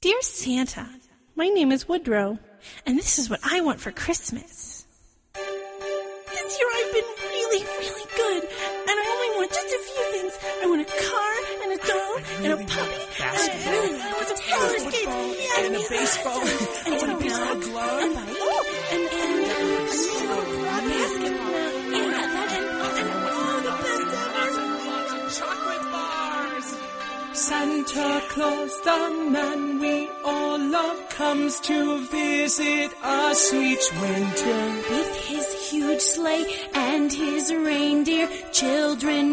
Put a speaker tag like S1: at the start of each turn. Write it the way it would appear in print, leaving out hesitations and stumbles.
S1: Dear Santa, my name is Woodrow, and this is what I want for Christmas. This year I've been really, really good, and I only want just a few things. I want a car, and a doll, and a puppy, and I want some roller skates,
S2: and a baseball,
S1: and a baseball glove, and a basketball, and the best ever.
S2: Chocolate bars. Santa Claus, the man we all love, comes to visit us each winter.
S1: With his huge sleigh and his reindeer, children